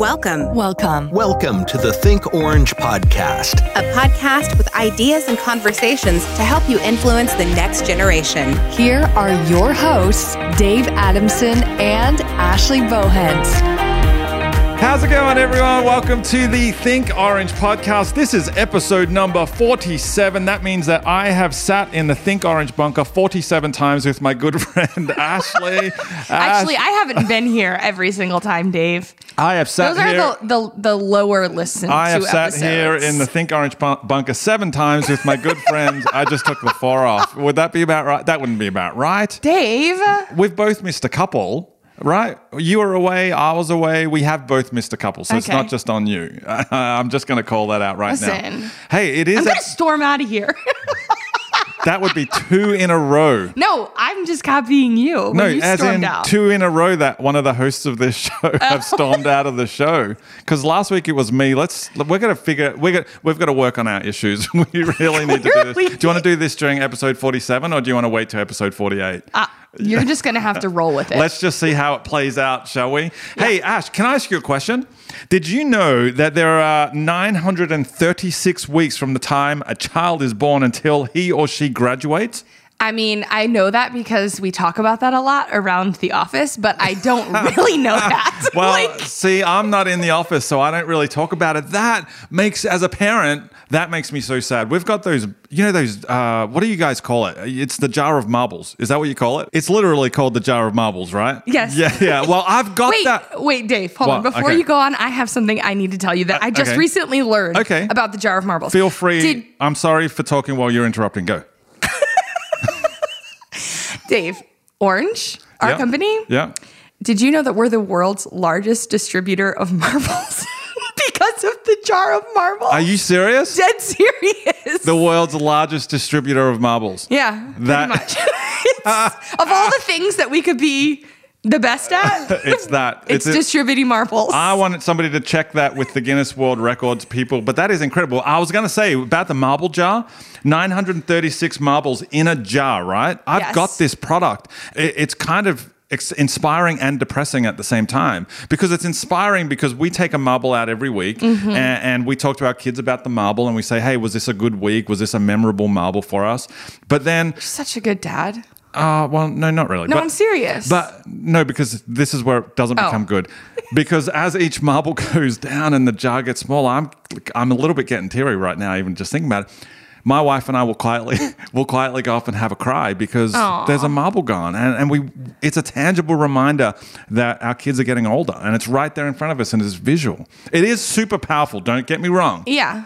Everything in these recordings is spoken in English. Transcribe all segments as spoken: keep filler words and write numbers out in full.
Welcome. Welcome. Welcome to the Think Orange podcast, A podcast with ideas and conversations to help you influence the next generation. Here are your hosts, Dave Adamson and Ashley Bohens. How's it going, everyone? Welcome to the Think Orange podcast. This is episode number forty-seven. That means that I have sat in the Think Orange bunker forty-seven times with my good friend Ashley. Actually, I haven't been here every single time, Dave. I have sat Those here. are the, the, the lower listened I have to sat episodes. here in the Think Orange bu- bunker seven times with my good friend. I just took the four off. Would that be about right? That wouldn't be about right. Dave. We've both missed a couple. Right? You were away, I was away. We have both missed a couple, so it's Okay. not just on you. I'm just going to call that out right Listen, now. Hey, it is. I'm a- going to storm out of here. that would be two in a row. No, I'm just copying you. When No, you as stormed in out. two in a row that one of the hosts of this show have stormed out of the show. Because last week it was me. Let's we're going to figure we're gonna, we've got to work on our issues. We really need to do this. Really? Do you want to do this during episode forty-seven, or do you want to wait till episode forty-eight? Uh, you're just going to have to roll with it. Let's just see how it plays out, shall we? Yeah. Hey, Ash, can I ask you a question? Did you know that there are nine hundred thirty-six weeks from the time a child is born until he or she graduates? I mean, I know that because we talk about that a lot around the office, but I don't really know that. Well, like, see, I'm not in the office, so I don't really talk about it. That makes, as a parent, that makes me so sad. We've got those, you know, those, uh, what do you guys call it? It's the jar of marbles. Is that what you call it? It's literally called the jar of marbles, right? Yes. Yeah, yeah. Well, I've got wait, that. wait, Dave, hold on. What? Before Okay. you go on, I have something I need to tell you that Uh, I just okay. recently learned Okay. about the jar of marbles. Feel free. Did, I'm sorry for talking while you're interrupting. Go. Dave, Orange, our Yeah. company, Yeah. did you know that we're the world's largest distributor of marbles because of the jar of marbles? Are you serious? Dead serious. The world's largest distributor of marbles. yeah, That- pretty much. It's- of all the things that we could be the best at, It's that. it's, a- distributing marbles. I wanted somebody to check that with the Guinness World Records people, but that is incredible. I was going to say about the marble jar, nine hundred thirty-six marbles in a jar, right? I've Yes. got this product. It, it's kind of ex- inspiring and depressing at the same time, because it's inspiring because we take a marble out every week Mm-hmm. and, and we talk to our kids about the marble and we say, hey, was this a good week? Was this a memorable marble for us? But then, Such a good dad. uh, well, no, not really. No, but, I'm serious. But no, because this is where it doesn't Oh. become good. Because as each marble goes down and the jar gets smaller, I'm I'm a little bit getting teary right now, even just thinking about it. My wife and I will quietly will quietly go off and have a cry because Aw. there's a marble gone, and and we it's a tangible reminder that our kids are getting older, and it's right there in front of us, and it's visual. It is super powerful. Don't get me wrong. yeah.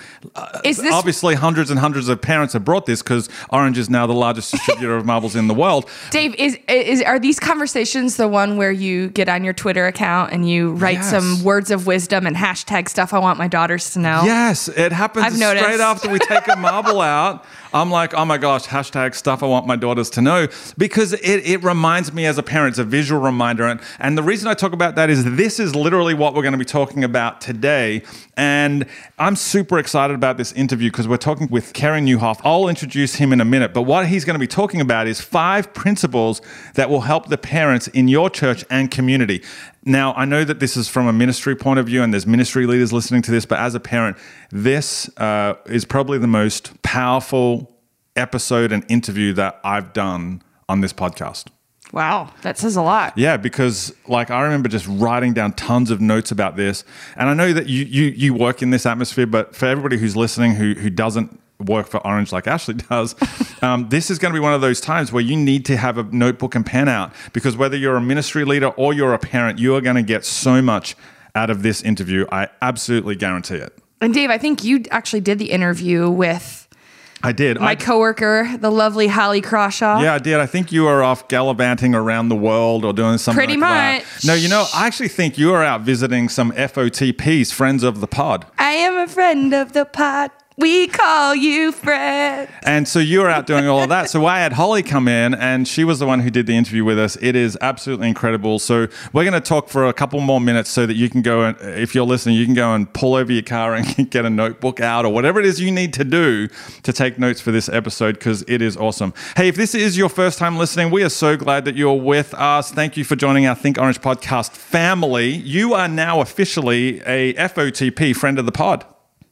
Is this Obviously, hundreds and hundreds of parents have brought this because Orange is now the largest distributor of marbles in the world. Dave, is is are these conversations the one where you get on your Twitter account and you write Yes. some words of wisdom and hashtag stuff I want my daughters to know? Yes, it happens I've straight noticed. after we take a marble out. I'm like, oh my gosh, hashtag stuff I want my daughters to know, because it, it reminds me as a parent, it's a visual reminder. And, and the reason I talk about that is this is literally what we're going to be talking about today. And I'm super excited about this interview because we're talking with Karen Newhoff. I'll introduce him in a minute, but what he's going to be talking about is five principles that will help the parents in your church and community. Now, I know that this is from a ministry point of view and there's ministry leaders listening to this, but as a parent, this uh, is probably the most powerful episode and interview that I've done on this podcast. Wow, that says a lot. Yeah, because like I remember just writing down tons of notes about this. And I know that you you you work in this atmosphere, but for everybody who's listening who who doesn't work for Orange like Ashley does, um, this is going to be one of those times where you need to have a notebook and pen out, because whether you're a ministry leader or you're a parent, you are going to get so much out of this interview. I absolutely guarantee it. And Dave, I think you actually did the interview with I did. my I, coworker, the lovely Hallie Crawshaw. Yeah, I did. I think you were off gallivanting around the world or doing something Pretty like much. that. No, you know, I actually think you were out visiting some F O T Ps, friends of the pod. I am a friend of the pod. We call you Fred. And so you were out doing all of that. So I had Holly come in, and she was the one who did the interview with us. It is absolutely incredible. So we're going to talk for a couple more minutes so that you can go and, if you're listening, you can go and pull over your car and get a notebook out or whatever it is you need to do to take notes for this episode, because it is awesome. Hey, if this is your first time listening, we are so glad that you're with us. Thank you for joining our Think Orange podcast family. You are now officially a F O T P, friend of the pod.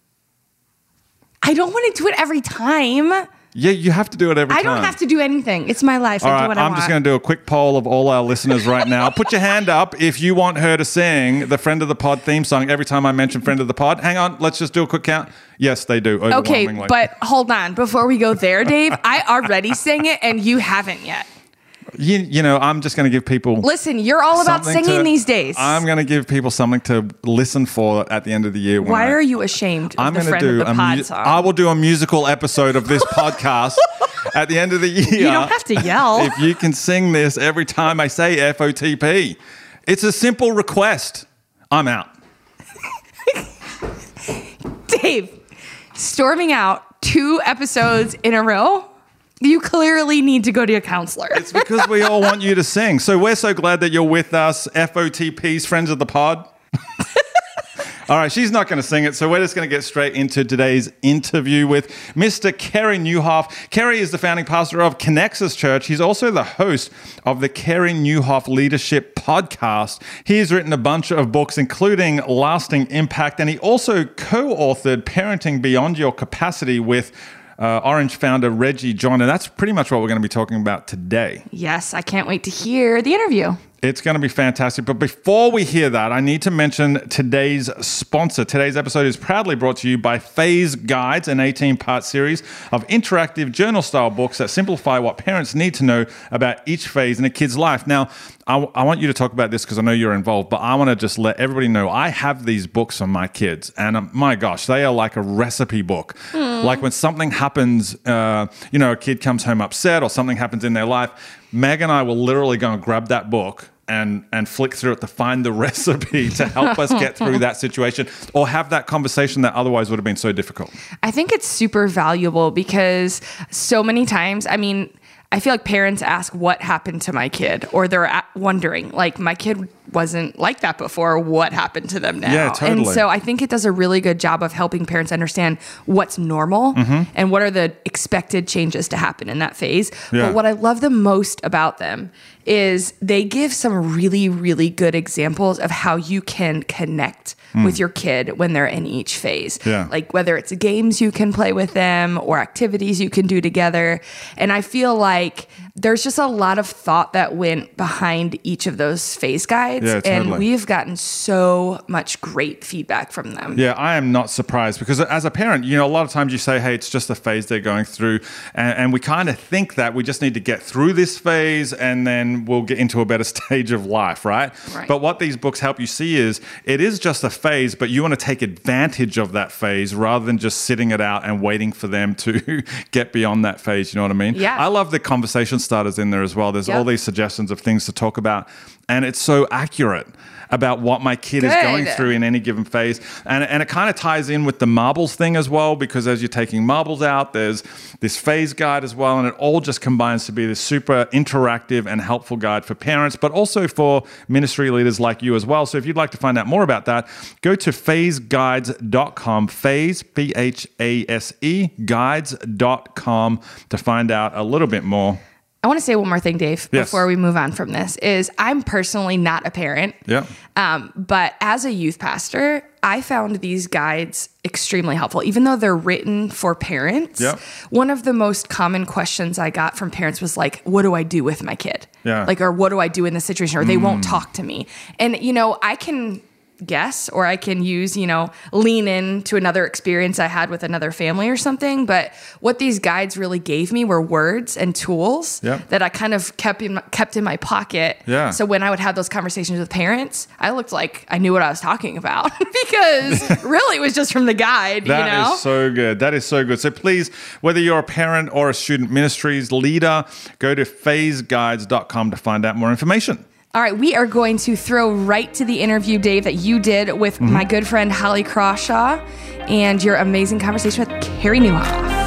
I don't want to do it every time. Yeah, you have to do it every I time. I don't have to do anything. It's my life. All I right, do what I I'm want. just going to do a quick poll of all our listeners right now. Put your hand up if you want her to sing the Friend of the Pod theme song every time I mention Friend of the Pod. Hang on, let's just do a quick count. Yes, they do. Okay, overwhelmingly. but hold on. Before we go there, Dave, I already sang it and you haven't yet. You, you know, I'm just going to give people... Listen, you're all about something singing to- these days. I'm going to give people something to listen for at the end of the year. when Why I- are you ashamed of I'm the gonna Friend do of the a Pod mu- song? I will do a musical episode of this podcast at the end of the year. You don't have to yell. If you can sing this every time I say F O T P. It's a simple request. I'm out. Dave, storming out two episodes in a row, you clearly need to go to a counselor. It's because we all want you to sing. So we're so glad that you're with us, F O T Ps, friends of the pod. All right, she's not going to sing it, so we're just going to get straight into today's interview with Mister Kerry Newhoff. Kerry is the founding pastor of Connexus Church. He's also the host of the Kerry Newhoff Leadership Podcast. He's written a bunch of books, including Lasting Impact, and he also co-authored Parenting Beyond Your Capacity with uh, Orange founder Reggie John, and that's pretty much what we're going to be talking about today. Yes, I can't wait to hear the interview. It's going to be fantastic. But before we hear that, I need to mention today's sponsor. Today's episode is proudly brought to you by Phase Guides, an eighteen-part series of interactive journal-style books that simplify what parents need to know about each phase in a kid's life. Now, I, I want you to talk about this because I know you're involved, but I want to just let everybody know I have these books on my kids, and um, my gosh, they are like a recipe book. Mm. Like when something happens, uh, you know, a kid comes home upset or something happens in their life, Meg and I will literally go and grab that book and and flick through it to find the recipe to help us get through that situation or have that conversation that otherwise would have been so difficult. I think it's super valuable because so many times, I mean, I feel like parents ask what happened to my kid, or they're a- wondering, like, my kid wasn't like that before. What happened to them now? Yeah, totally. And so I think it does a really good job of helping parents understand what's normal mm-hmm. and what are the expected changes to happen in that phase. Yeah. But what I love the most about them is they give some really, really good examples of how you can connect mm. with your kid when they're in each phase. Yeah. Like whether it's games you can play with them or activities you can do together. And I feel like there's just a lot of thought that went behind each of those phase guides. Yeah, totally. And we've gotten so much great feedback from them. Yeah, I am not surprised because as a parent, you know, a lot of times you say, hey, it's just a phase they're going through. And, and we kind of think that we just need to get through this phase and then we'll get into a better stage of life, right? Right. But what these books help you see is it is just a phase, but you want to take advantage of that phase rather than just sitting it out and waiting for them to get beyond that phase. You know what I mean? Yeah. I love the conversation starters in there as well. There's Yep. all these suggestions of things to talk about, and it's so accurate about what my kid is Good. going through in any given phase. And, and it kind of ties in with the marbles thing as well, because as you're taking marbles out, there's this phase guide as well, and it all just combines to be this super interactive and helpful guide for parents, but also for ministry leaders like you as well. So if you'd like to find out more about that, go to phase guides dot com, phase, P H A S E, guides dot com to find out a little bit more. I want to say one more thing, Dave, Yes. before we move on from this, is I'm personally not a parent. Yeah. Um, but as a youth pastor, I found these guides extremely helpful, even though they're written for parents. Yeah. One of the most common questions I got from parents was like, what do I do with my kid? Yeah. Like, or what do I do in this situation? Or they won't talk to me. And, you know, I can guess, or I can use, you know, lean in to another experience I had with another family or something. But what these guides really gave me were words and tools Yep. that I kind of kept in, kept in my pocket. Yeah. So when I would have those conversations with parents, I looked like I knew what I was talking about because really it was just from the guide, That you know? is so good. That is so good. So please, whether you're a parent or a student ministries leader, go to phase guides dot com to find out more information. All right, we are going to throw right to the interview, Dave, that you did with mm-hmm. my good friend Holly Crawshaw and your amazing conversation with Carey Nieuwhof.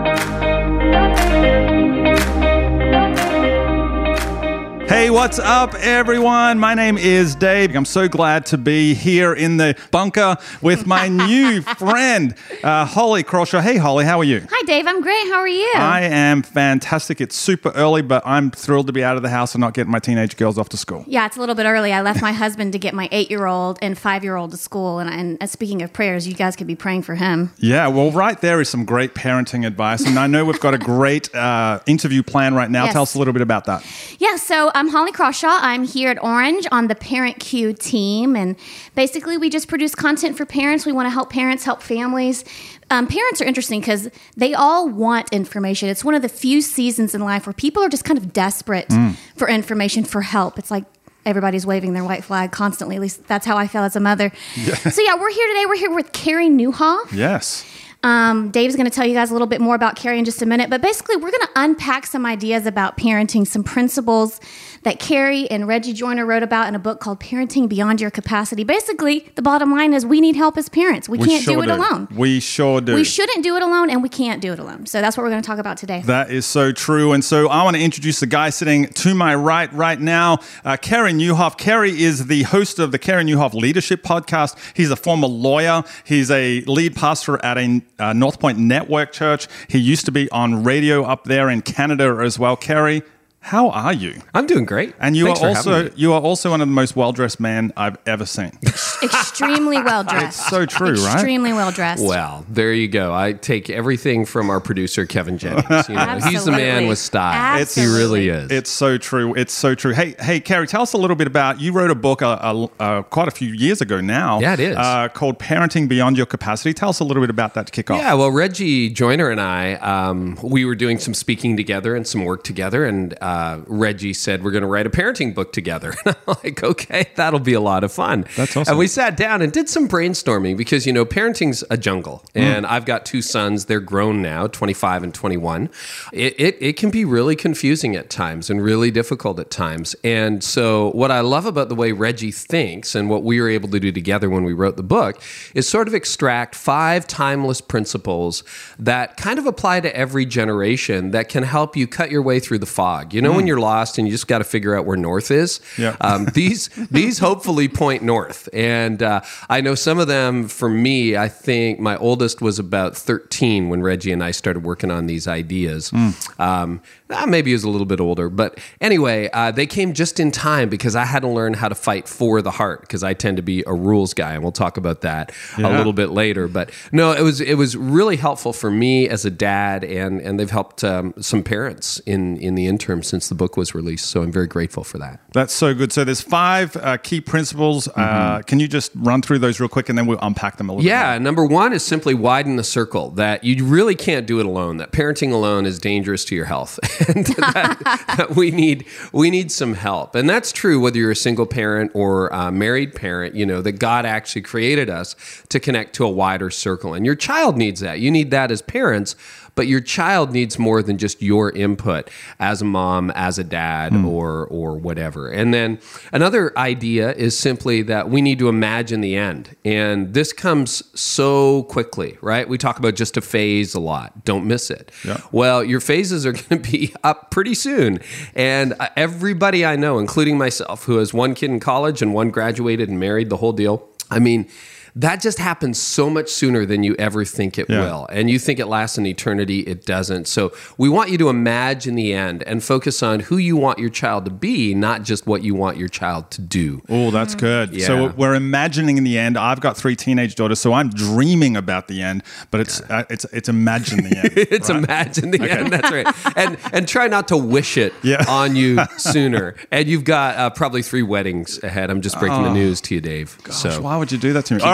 Hey, what's up, everyone? My name is Dave. I'm so glad to be here in the bunker with my new friend, uh, Holly Crawshaw. Hey, Holly, how are you? Hi, Dave. I'm great. How are you? I am fantastic. It's super early, but I'm thrilled to be out of the house and not getting my teenage girls off to school. Yeah, it's a little bit early. I left my husband to get my eight-year-old and five-year-old to school. And, and speaking of prayers, you guys could be praying for him. Yeah, well, right there is some great parenting advice. And I know we've got a great uh, interview plan right now. Yes. Tell us a little bit about that. Yeah, so I'm Holly Crawshaw. I'm here at Orange on the Parent Q team, and basically we just produce content for parents. We want to help parents, help families. Um, parents are interesting because they all want information. It's one of the few seasons in life where people are just kind of desperate mm. for information, for help. It's like everybody's waving their white flag constantly. At least that's how I feel as a mother. Yeah. So yeah, we're here today. We're here with Carey Nieuwhof. Yes. Um, Dave's going to tell you guys a little bit more about Carey in just a minute, but basically we're going to unpack some ideas about parenting, some principles that Carey and Reggie Joiner wrote about in a book called Parenting Beyond Your Capacity. Basically, the bottom line is we need help as parents. We, we can't sure do it do. alone. We sure do. We shouldn't do it alone, and we can't do it alone. So that's what we're going to talk about today. That is so true. And so I want to introduce the guy sitting to my right right now, uh, Carey Nieuwhof. Carey is the host of the Carey Nieuwhof Leadership Podcast. He's a former lawyer. He's a lead pastor at a uh, North Point Network Church. He used to be on radio up there in Canada as well. Carey, how are you? I'm doing great. And you Thanks are also you are also one of the most well-dressed men I've ever seen. Extremely well-dressed. It's so true, right? Extremely well-dressed. Well, there you go. I take everything from our producer, Kevin Jennings. You know, he's the man with style. Absolutely. He really is. It's so true. It's so true. Hey, hey, Carey, tell us a little bit about, you wrote a book uh, uh, uh, quite a few years ago now. Yeah, it is. Uh, called Parenting Beyond Your Capacity. Tell us a little bit about that to kick off. Yeah, well, Reggie Joiner and I, um, we were doing some speaking together and some work together, and uh, Reggie said, we're going to write a parenting book together. And I'm like, okay, that'll be a lot of fun. That's awesome. And we sat down and did some brainstorming because, you know, parenting's a jungle. And mm. I've got two sons. They're grown now, twenty-five and twenty-one. It, it, it can be really confusing at times and really difficult at times. And so what I love about the way Reggie thinks and what we were able to do together when we wrote the book is sort of extract five timeless principles that kind of apply to every generation that can help you cut your way through the fog. You know, mm. when you're lost and you just got to figure out where north is. Yeah. Um, these these hopefully point north. And uh, I know some of them, for me, I think my oldest was about thirteen when Reggie and I started working on these ideas. Mm. Um, maybe he was a little bit older. But anyway, uh, they came just in time because I had to learn how to fight for the heart because I tend to be a rules guy. And we'll talk about that yeah. a little bit later. But no, it was it was really helpful for me as a dad, and, and they've helped um, some parents in, in the interim since the book was released. So I'm very grateful for that. That's so good. So there's five uh, key principles. Mm-hmm. Uh, can you just run through those real quick and then we'll unpack them a little yeah, bit? Yeah. Number one is simply widen the circle, that you really can't do it alone, that parenting alone is dangerous to your health. and that, that we need we need some help. And that's true whether you're a single parent or a married parent, you know, that God actually created us to connect to a wider circle. And your child needs that. You need that as parents. But your child needs more than just your input as a mom, as a dad, mm. or or whatever. And then another idea is simply that we need to imagine the end. And this comes so quickly, right? We talk about just a phase a lot. Don't miss it. Yeah. Well, your phases are going to be up pretty soon. And everybody I know, including myself, who has one kid in college and one graduated and married, the whole deal, I mean, that just happens so much sooner than you ever think it yeah. will. And you think it lasts an eternity. It doesn't. So we want you to imagine the end and focus on who you want your child to be, not just what you want your child to do. Oh, that's good. Yeah. So we're imagining the end. I've got three teenage daughters, so I'm dreaming about the end, but it's uh, it's it's imagine the end. it's right? imagine the okay. end. That's right. And and try not to wish it yeah. on you sooner. And you've got uh, probably three weddings ahead. I'm just breaking oh, the news to you, Dave. Gosh, so why would you do that to me? Keep All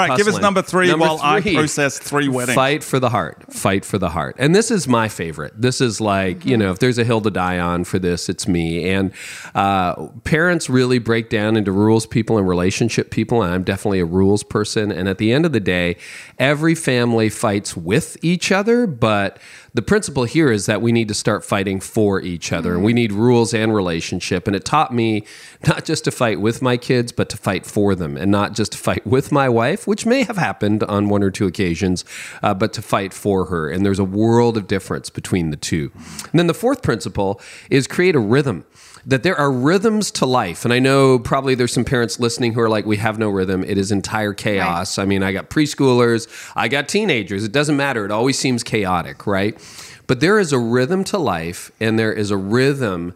right, give us hustling. number three Number while three, I process three weddings. Fight for the heart. Fight for the heart. And this is my favorite. This is like, mm-hmm. you know, if there's a hill to die on for this, it's me. And uh, parents really break down into rules people and relationship people. And I'm definitely a rules person. And at the end of the day, every family fights with each other, but the principle here is that we need to start fighting for each other. Mm-hmm. We need rules and relationship. And it taught me not just to fight with my kids, but to fight for them, and not just to fight with my wife, which may have happened on one or two occasions, uh, but to fight for her. And there's a world of difference between the two. And then the fourth principle is create a rhythm. That there are rhythms to life. And I know probably there's some parents listening who are like, we have no rhythm. It is entire chaos. Right. I mean, I got preschoolers, I got teenagers. It doesn't matter. It always seems chaotic, right? But there is a rhythm to life, and there is a rhythm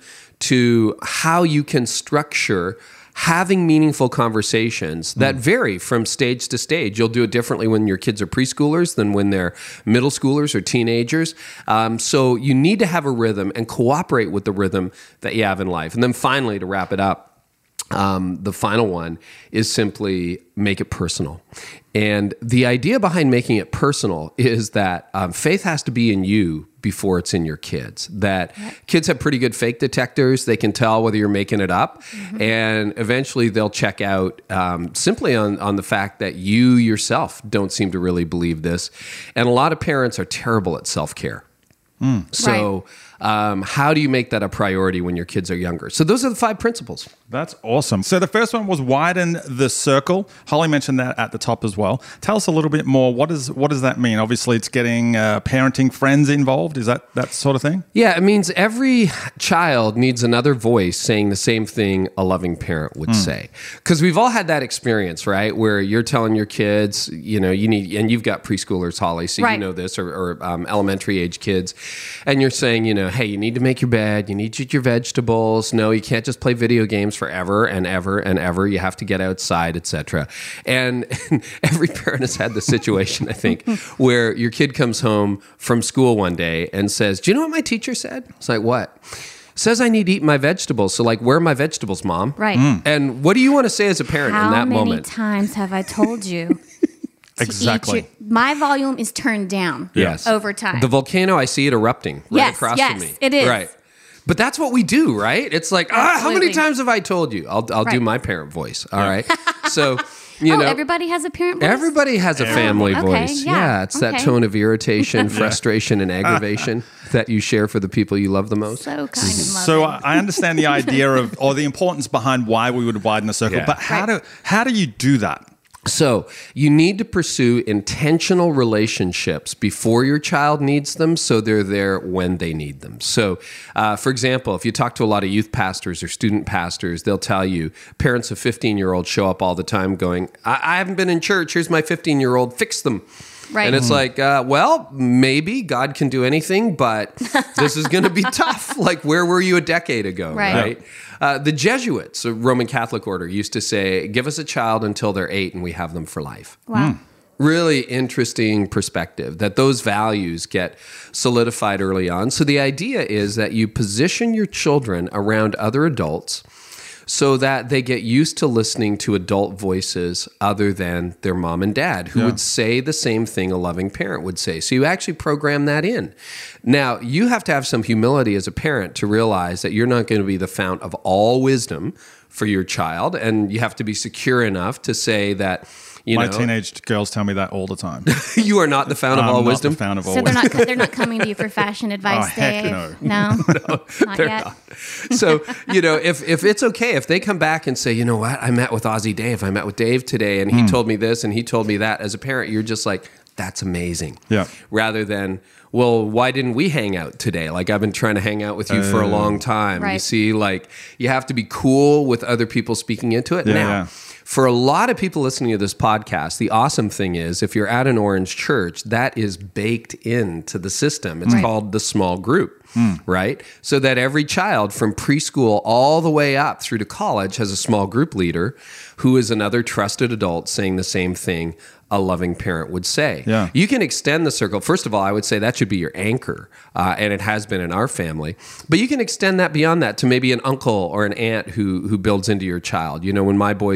to how you can structure having meaningful conversations that vary from stage to stage. You'll do it differently when your kids are preschoolers than when they're middle schoolers or teenagers. Um, so you need to have a rhythm and cooperate with the rhythm that you have in life. And then finally, to wrap it up, Um, the final one is simply make it personal. And the idea behind making it personal is that um, faith has to be in you before it's in your kids. That kids have pretty good fake detectors. They can tell whether you're making it up. Mm-hmm. And eventually they'll check out um, simply on, on the fact that you yourself don't seem to really believe this. And a lot of parents are terrible at self-care. Mm. So right. Um, how do you make that a priority when your kids are younger? So those are the five principles. That's awesome. So the first one was widen the circle. Holly mentioned that at the top as well. Tell us a little bit more. What is what does that mean? Obviously, it's getting uh, parenting friends involved. Is that that sort of thing? Yeah, it means every child needs another voice saying the same thing a loving parent would mm. say. Because we've all had that experience, right? Where you're telling your kids, you know, you need, and you've got preschoolers, Holly, so right. you know this, or, or um, elementary age kids, and you're saying, you know, hey, you need to make your bed, you need to eat your vegetables. No, you can't just play video games forever and ever and ever. You have to get outside, et cetera. And, and every parent has had the situation, I think, where your kid comes home from school one day and says, do you know what my teacher said? It's like, what? Says I need to eat my vegetables. So like, where are my vegetables, Mom? Right. Mm. And what do you want to say as a parent How in that moment? How many times have I told you? Exactly. Your, my volume is turned down yes. over time. The volcano, I see it erupting right yes, across yes, from me. It is. Right. But that's what we do, right? It's like, ah, how many times have I told you? I'll I'll right. do my parent voice. All right. So, you oh, know. everybody has a parent voice? Everybody has a family okay, voice. Yeah, yeah it's okay. that tone of irritation, frustration, and aggravation that you share for the people you love the most. So kind and loving. So I understand the idea of, or the importance behind why we would widen the circle, Yeah. but how Right. do how do you do that? So you need to pursue intentional relationships before your child needs them, so they're there when they need them. So, uh, for example, if you talk to a lot of youth pastors or student pastors, they'll tell you parents of fifteen-year-olds show up all the time going, I, I haven't been in church. Here's my fifteen-year-old. Fix them. Right. And it's Mm-hmm. like, uh, well, maybe God can do anything, but this is going to be tough. Like, where were you a decade ago, Right. right? Uh, the Jesuits, a Roman Catholic order, used to say, give us a child until they're eight and we have them for life. Wow. Mm. Really interesting perspective that those values get solidified early on. So the idea is that you position your children around other adults so that they get used to listening to adult voices other than their mom and dad, who Yeah. would say the same thing a loving parent would say. So you actually program that in. Now, you have to have some humility as a parent to realize that you're not going to be the fount of all wisdom for your child, and you have to be secure enough to say that, you My know, teenage girls tell me that all the time. you are not the fount of I'm all not wisdom. the fount of all So they're wisdom. not they're not coming to you for fashion advice, Oh, heck Dave? no. No, not they're yet. not. So, you know, if, if it's okay, if they come back and say, you know what, I met with Aussie Dave, I met with Dave today, and he told me this and he told me that, as a parent, you're just like, that's amazing. Yeah. Rather than, well, why didn't we hang out today? Like, I've been trying to hang out with you for a long time. You Right. see, like, you have to be cool with other people speaking into it. Yeah, now, yeah. for a lot of people listening to this podcast, the awesome thing is if you're at an Orange church, that is baked into the system. It's Right. called the small group, right? So that every child from preschool all the way up through to college has a small group leader who is another trusted adult saying the same thing a loving parent would say. Yeah. You can extend the circle. First of all, I would say that should be your anchor, uh, and it has been in our family. But you can extend that beyond that to maybe an uncle or an aunt who who builds into your child. You know, when my boys were both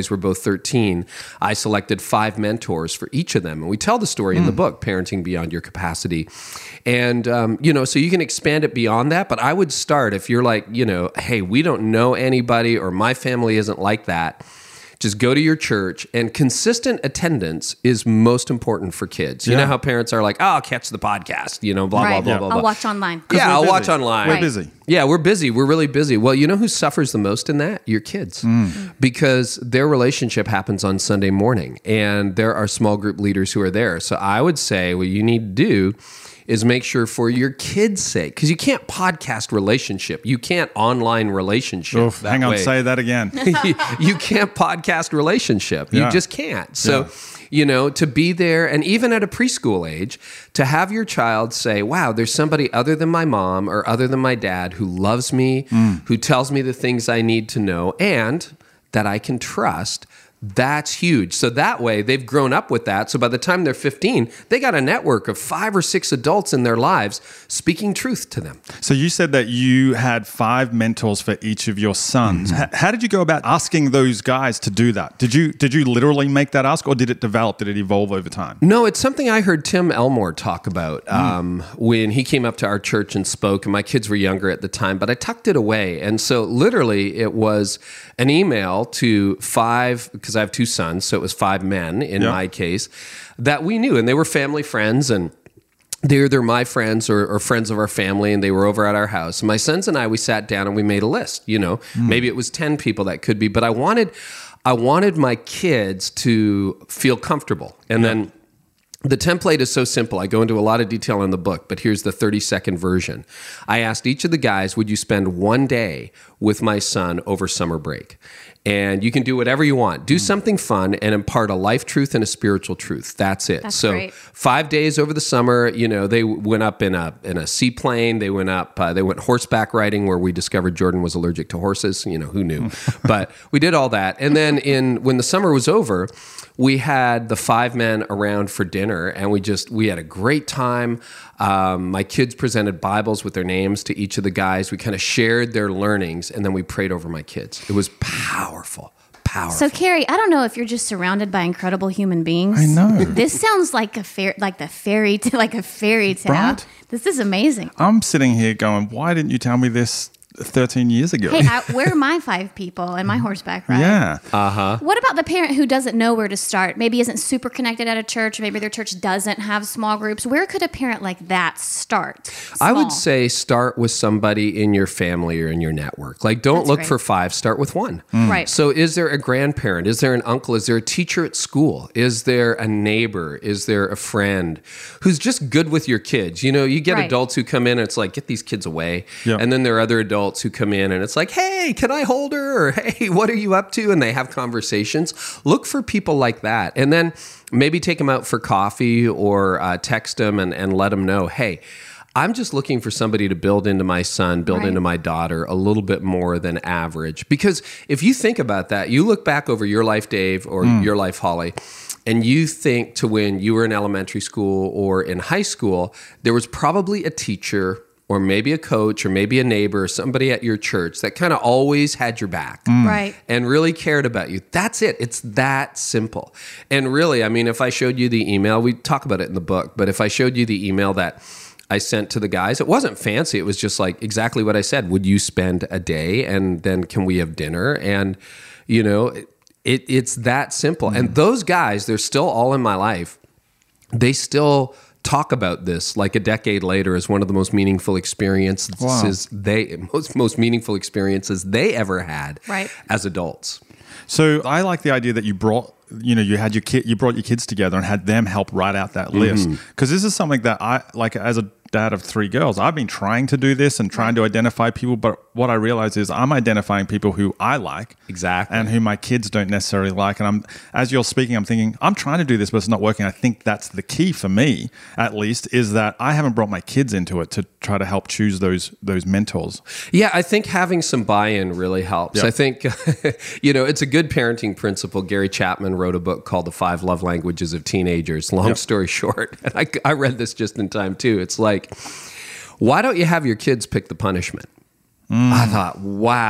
thirteen, I selected five mentors for each of them. And we tell the story mm. in the book, Parenting Beyond Your Capacity. And, um, you know, so you can expand it beyond that. But I would start if you're like, you know, hey, we don't know anybody or my family isn't like that. Just go to your church, and consistent attendance is most important for kids. You Yeah. know how parents are like, oh, I'll catch the podcast, you know, blah, right. blah, blah, Yeah. blah, I'll blah. watch online. Yeah, we're I'll busy. watch online. We're Right. busy. Yeah, we're busy. We're really busy. Well, you know who suffers the most in that? Your kids. Because their relationship happens on Sunday morning, and there are small group leaders who are there. So I would say what you need to do is make sure for your kids' sake, because you can't podcast relationship. You can't online relationship. Oof, that hang on, way. say that again. you, you can't podcast relationship. You Yeah. just can't. So, Yeah. you know, to be there, and even at a preschool age, to have your child say, wow, there's somebody other than my mom or other than my dad who loves me, who tells me the things I need to know, and that I can trust. That's huge. So that way they've grown up with that. So by the time they're fifteen, they got a network of five or six adults in their lives speaking truth to them. So you said that you had five mentors for each of your sons. H- how did you go about asking those guys to do that? Did you did you literally make that ask, or did it develop? Did it evolve over time? No, it's something I heard Tim Elmore talk about um, when he came up to our church and spoke, and my kids were younger at the time, but I tucked it away. And so literally it was an email to five, because I have two sons, so it was five men in Yeah. my case, that we knew, and they were family friends, and they're, they're my friends or, or friends of our family, and they were over at our house. And my sons and I, we sat down and we made a list, you know, maybe it was ten people that could be, but I wanted, I wanted my kids to feel comfortable. And then the template is so simple. I go into a lot of detail in the book, but here's the thirty second version. I asked each of the guys, would you spend one day with my son over summer break? And you can do whatever you want. Do something fun and impart a life truth and a spiritual truth. That's it. That's so great. five days over the summer, you know, they went up in a in a seaplane. They went up. Uh, they went horseback riding, where we discovered Jordan was allergic to horses. You know, who knew? But we did all that. And then in when the summer was over, we had the five men around for dinner, and we just we had a great time. Um, my kids presented Bibles with their names to each of the guys. We kind of shared their learnings, and then we prayed over my kids. It was powerful, powerful. So, Carrie, I don't know if you're just surrounded by incredible human beings. I know. This sounds like a fair, like the fairy, t- like a fairy tale. Right? This is amazing. I'm sitting here going, why didn't you tell me this thirteen years ago? Hey, I, where are my five people and my horseback ride? Yeah. What about the parent who doesn't know where to start? Maybe isn't super connected at a church. Maybe their church doesn't have small groups. Where could a parent like that start? I Small. would say start with somebody in your family or in your network. Like, don't That's look great. for five, start with one. Right. So is there a grandparent? Is there an uncle? Is there a teacher at school? Is there a neighbor? Is there a friend who's just good with your kids? You know, you get Right. adults who come in and it's like, get these kids away. Yeah. And then there are other adults who come in and it's like, hey, can I hold her? Or hey, what are you up to? And they have conversations. Look for people like that. And then maybe take them out for coffee or uh, text them and, and let them know, hey, I'm just looking for somebody to build into my son, build Right. into my daughter a little bit more than average. Because if you think about that, you look back over your life, Dave, or your life, Holly, and you think to when you were in elementary school or in high school, there was probably a teacher or maybe a coach or maybe a neighbor or somebody at your church that kind of always had your back Right. and really cared about you. That's it. It's that simple. And really, I mean, if I showed you the email, we talk about it in the book, but if I showed you the email that I sent to the guys, it wasn't fancy. It was just like exactly what I said. Would you spend a day and then can we have dinner? And, you know, it, it's that simple. Mm. And those guys, they're still all in my life. They still talk about this like a decade later as one of the most meaningful experiences Wow. they most most meaningful experiences they ever had Right. as adults. So I like the idea that you brought, you know, you had your kid, you brought your kids together and had them help write out that list. Because this is something that I, like as a dad of three girls, I've been trying to do this and trying to identify people. But what I realize is I'm identifying people who I like. Exactly. And who my kids don't necessarily like. And I'm, as you're speaking, I'm thinking, I'm trying to do this, but it's not working. I think that's the key for me, at least, is that I haven't brought my kids into it to try to help choose those, those mentors. Yeah, I think having some buy-in really helps. Yeah. I think, you know, it's a good parenting principle. Gary Chapman wrote a book called The Five Love Languages of Teenagers. Long Yep. story short, and I, I read this just in time too. It's like, why don't you have your kids pick the punishment? I thought, wow.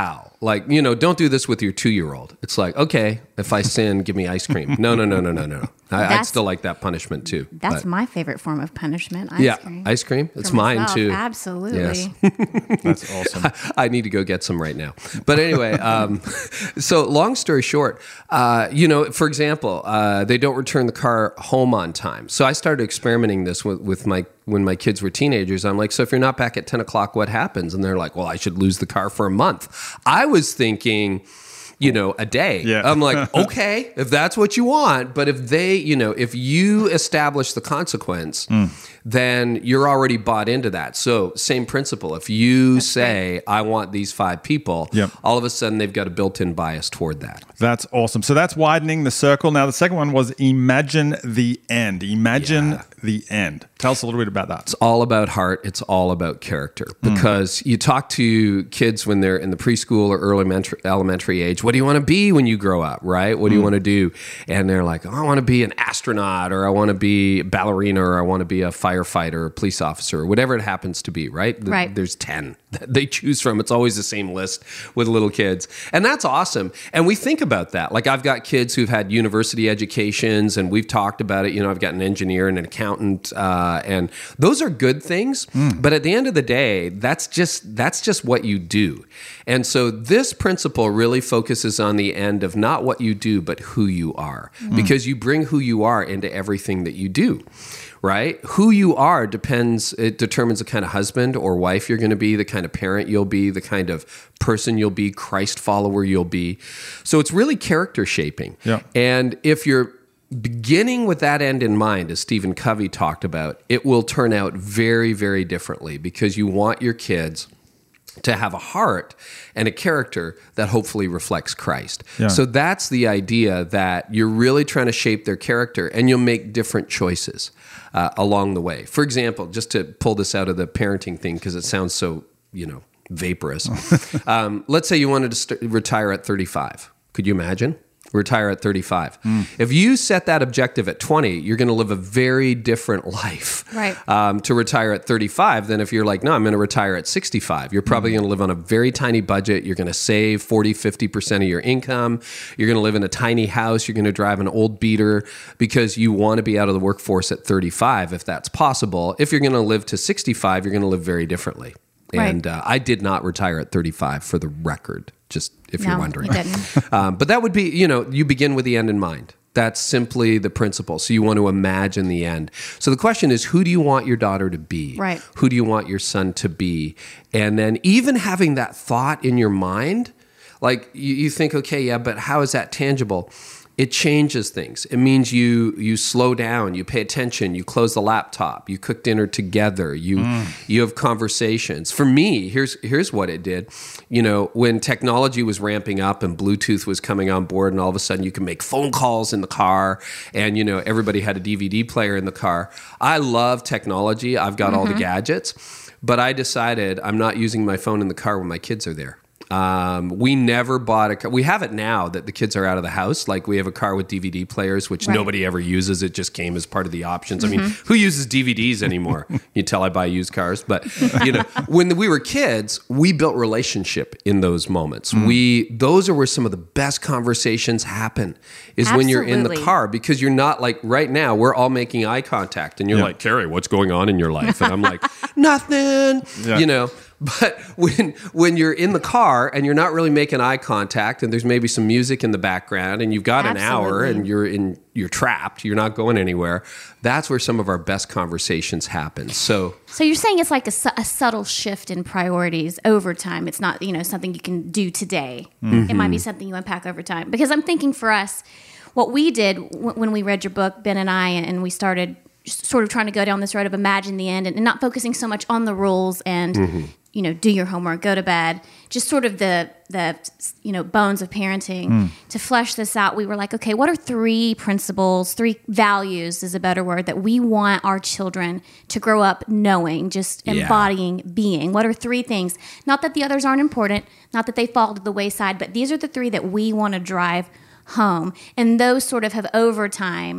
Like, you know, don't do this with your two-year-old. It's like, okay, if I sin, give me ice cream. No, no, no, no, no, no. I, I'd That's- still like that punishment too. That's but- my favorite form of punishment. Ice yeah, cream. ice cream. It's For mine myself, too. Absolutely. Yes. That's awesome. I need to go get some right now. But anyway, um, so long story short, uh, you know, for example, uh, they don't return the car home on time. So I started experimenting this with, with my when my kids were teenagers. I'm like, so if you're not back at ten o'clock, what happens? And they're like, well, I should lose the car for a month. I was thinking, you know, a day. Yeah. I'm like, okay, if that's what you want. But if they, you know, if you establish the consequence, mm. then you're already bought into that. So same principle. If you that's say, right. I want these five people, yep. all of a sudden they've got a built-in bias toward that. That's awesome. So that's widening the circle. Now, the second one was imagine the end. Imagine yeah. the end. Tell us a little bit about that. It's all about heart. It's all about character. Because mm. you talk to kids when they're in the preschool or early elementary, elementary age, what do you want to be when you grow up, right? What do you mm. want to do? And they're like, oh, I want to be an astronaut, or I want to be a ballerina, or I want to be a firefighter, or a police officer, or whatever it happens to be, right? Right. There's ten that they choose from. It's always the same list with little kids. And that's awesome. And we think about that. Like, I've got kids who've had university educations, and we've talked about it. You know, I've got an engineer and an accountant, uh, and those are good things. Mm. But at the end of the day, that's just that's just what you do. And so this principle really focuses on the end of not what you do, but who you are. Mm. Because you bring who you are into everything that you do. Right? Who you are depends, it determines the kind of husband or wife you're going to be, the kind of parent you'll be, the kind of person you'll be, Christ follower you'll be. So it's really character shaping. Yeah. And if you're beginning with that end in mind, as Stephen Covey talked about, it will turn out very, very differently, because you want your kids to have a heart and a character that hopefully reflects Christ. Yeah. So that's the idea, that you're really trying to shape their character, and you'll make different choices uh, along the way. For example, just to pull this out of the parenting thing, because it sounds so, you know, vaporous. um, let's say you wanted to st- retire at thirty-five. Could you imagine? Retire at thirty-five. Mm. If you set that objective at twenty, you're going to live a very different life right. um, to retire at thirty-five than if you're like, no, I'm going to retire at sixty-five. You're probably mm. going to live on a very tiny budget. You're going to save forty, fifty percent of your income. You're going to live in a tiny house. You're going to drive an old beater, because you want to be out of the workforce at thirty-five, if that's possible. If you're going to live to sixty-five, you're going to live very differently. Right. And uh, I did not retire at thirty-five, for the record, just if no, you're wondering. You didn't. um, but that would be, you know, you begin with the end in mind. That's simply the principle. So you want to imagine the end. So the question is, who do you want your daughter to be? Right. Who do you want your son to be? And then even having that thought in your mind, like you, you think, okay, yeah, but how is that tangible? It changes things. It means you you slow down, you pay attention, you close the laptop, you cook dinner together, you mm. you have conversations. For me, here's here's what it did. You know, when technology was ramping up and Bluetooth was coming on board, and all of a sudden you can make phone calls in the car, and you know, everybody had a D V D player in the car. I love technology. I've got mm-hmm. all the gadgets, but I decided I'm not using my phone in the car when my kids are there. Um, we never bought a car. We have it now that the kids are out of the house. Like, we have a car with D V D players, which right. nobody ever uses. It just came as part of the options. Mm-hmm. I mean, who uses D V Ds anymore? You tell I buy used cars. But, you know, when we were kids, we built relationship in those moments. Mm. We, those are where some of the best conversations happen, is Absolutely. when you're in the car, because you're not like, right now, we're all making eye contact, and you're yeah. like, Carrie, what's going on in your life? And I'm like, nothing, yeah. you know. But when when you're in the car and you're not really making eye contact, and there's maybe some music in the background, and you've got Absolutely. an hour and you're in you're trapped, you're not going anywhere, that's where some of our best conversations happen. So So you're saying it's like a, su- a subtle shift in priorities over time. It's not, you know, something you can do today. Mm-hmm. It might be something you unpack over time. Because I'm thinking for us, what we did w- when we read your book, Ben and I, and we started sort of trying to go down this road of imagine the end, and, and not focusing so much on the rules and, mm-hmm. you know, do your homework, go to bed, just sort of the, the you know, bones of parenting. Mm. To flesh this out, we were like, okay, what are three principles, three values is a better word, that we want our children to grow up knowing, just yeah. embodying, being? What are three things? Not that the others aren't important, not that they fall to the wayside, but these are the three that we want to drive home. And those sort of have over time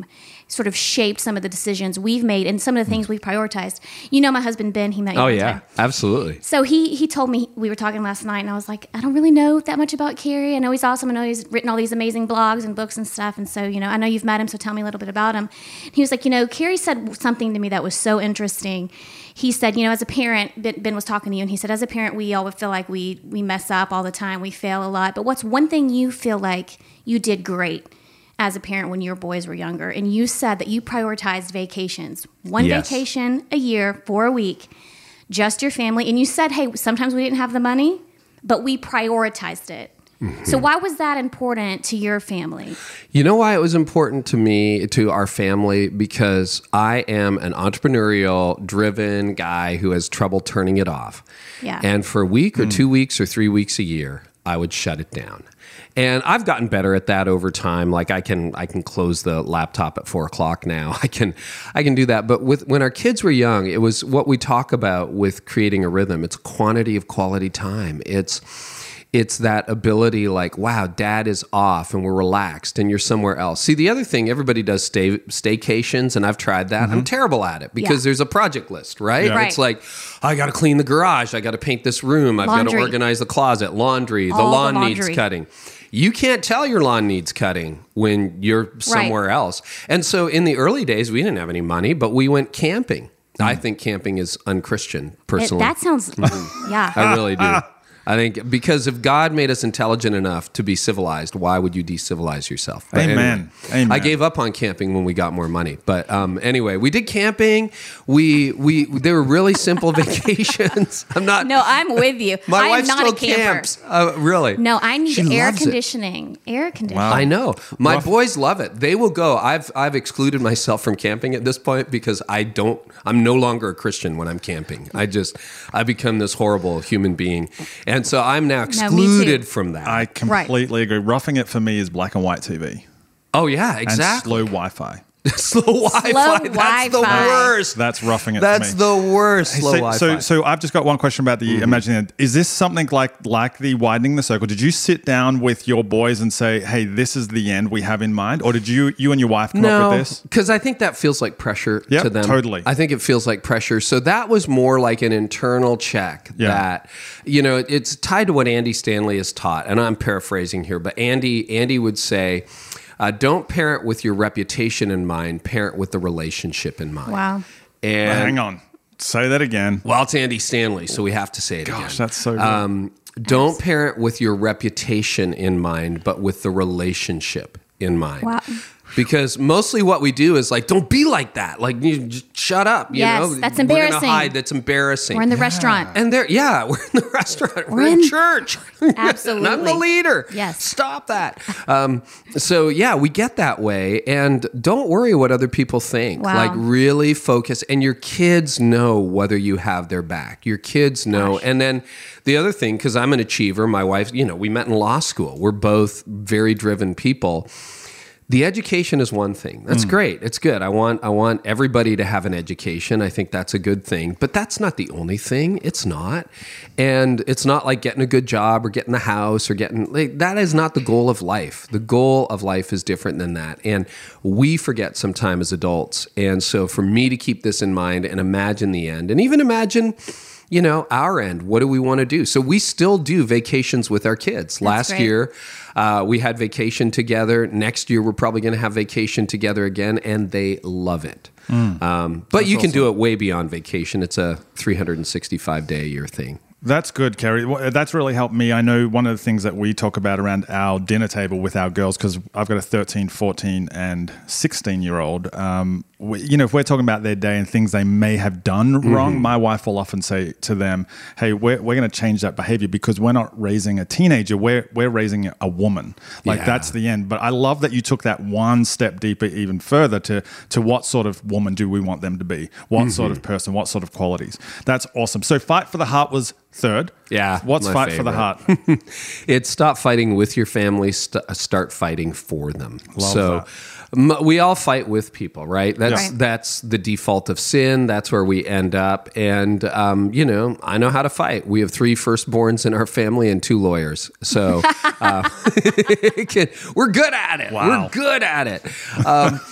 sort of shaped some of the decisions we've made and some of the things we've prioritized. You know, my husband, Ben, he met you Oh, one yeah, time. absolutely. So he he told me, we were talking last night, and I was like, I don't really know that much about Carrie. I know he's awesome. I know he's written all these amazing blogs and books and stuff. And so, you know, I know you've met him, so tell me a little bit about him. He was like, you know, Carrie said something to me that was so interesting. He said, you know, as a parent, Ben, Ben was talking to you, and he said, as a parent, we all would feel like we we mess up all the time, we fail a lot. But what's one thing you feel like you did great as a parent when your boys were younger? And you said that you prioritized vacations, one Yes. vacation a year for a week, just your family. And you said, hey, sometimes we didn't have the money, but we prioritized it. Mm-hmm. So why was that important to your family? You know why it was important to me, to our family? Because I am an entrepreneurial, driven guy who has trouble turning it off. Yeah. And for a week or mm. two weeks or three weeks a year, I would shut it down. And I've gotten better at that over time. Like I can, I can close the laptop at four o'clock now. I can, I can do that. But with when our kids were young, it was what we talk about with creating a rhythm. It's quantity of quality time. It's, it's that ability. Like, wow, Dad is off and we're relaxed, and you're somewhere else. See, the other thing, everybody does stay staycations, and I've tried that. Mm-hmm. I'm terrible at it because Yeah. there's a project list, right? Yeah. Right. It's like, I got to clean the garage. I got to paint this room. I've got to Laundry. organize the closet, laundry. All the the lawn laundry. needs cutting. You can't tell your lawn needs cutting when you're somewhere else. And so in the early days, we didn't have any money, but we went camping. I think camping is unchristian, It, personally. that sounds, yeah. I really do. I think because if God made us intelligent enough to be civilized, why would you decivilize yourself? But Amen. anyway, Amen. I gave up on camping when we got more money. But um, anyway, we did camping. We we they were really simple vacations. I'm not. No, I'm with you. My I wife am not still a camper. camps. Uh, really? No, I need She air loves it. conditioning. Air conditioning. I know. My Rough. boys love it. They will go. I've I've excluded myself from camping at this point because I don't I'm no longer a Christian when I'm camping. I just I become this horrible human being. And so I'm now No, me too. excluded from that. I completely agree. Roughing it for me is black and white T V oh yeah, and exactly. slow Wi-Fi. Slow Wi-Fi. That's the Wi-Fi. worst. That's roughing it That's for me. the worst. Hey, Slow so, Wi-Fi. so, so I've just got one question about the Mm-hmm. imagining. Is this something like like the widening the circle? Did you sit down with your boys and say, "Hey, this is the end we have in mind," or did you you and your wife come up No, with this? because I think that feels like pressure Yep, to them. totally. I think it feels like pressure. So that was more like an internal check Yeah. that, you know, it's tied to what Andy Stanley has taught. And I'm paraphrasing here, but Andy, Andy would say, uh, don't parent with your reputation in mind, parent with the relationship in mind. Wow. And Hang on, say that again. Well, it's Andy Stanley, so we have to say it again. Gosh, that's so good. Um, don't parent with your reputation in mind, but with the relationship in mind. Wow. Because mostly what we do is like, don't be like that. Like, you just shut up. You Yes, know, that's We're embarrassing. gonna hide. That's embarrassing. We're in the restaurant. and there, yeah, we're in the restaurant. We're, We're in, in- church. Absolutely. and I'm the leader. Yes. Stop that. Um, so yeah, we get that way, and don't worry what other people think. Wow. Like really focus, and your kids know whether you have their back. Your kids know, and then the other thing, because I'm an achiever, my wife, you know, we met in law school. We're both very driven people. The education is one thing. That's great. It's good. I want I want everybody to have an education. I think that's a good thing. But that's not the only thing. It's not. And it's not like getting a good job or getting the house or getting like, that is not the goal of life. The goal of life is different than that. And we forget sometimes as adults. And so for me to keep this in mind and imagine the end and even imagine, you know, our end, what do we want to do? So we still do vacations with our kids. Last great. year, uh, we had vacation together. Next year, we're probably going to have vacation together again, and they love it. Um, but you can do it way beyond vacation. It's a three hundred sixty-five day a year thing. That's good, Kerry. Well, that's really helped me. I know one of the things that we talk about around our dinner table with our girls, because I've got a thirteen, fourteen, and sixteen-year-old. Um, we, you know, if we're talking about their day and things they may have done Mm-hmm. wrong, my wife will often say to them, hey, we're, we're going to change that behavior because we're not raising a teenager. We're, we're raising a woman. Like, Yeah. that's the end. But I love that you took that one step deeper, even further to, to what sort of woman do we want them to be? What Mm-hmm. sort of person? What sort of qualities? That's awesome. So Fight for the Heart was third. Yeah, What's my Fight for the favorite. Heart? It's stop fighting with your family, st- start fighting for them. Love so m- we all fight with people, right? That's Right. that's the default of sin. That's where we end up. And um, you know, I know how to fight. We have three firstborns in our family and two lawyers, so uh, we're good at it. Wow. We're good at it. Um,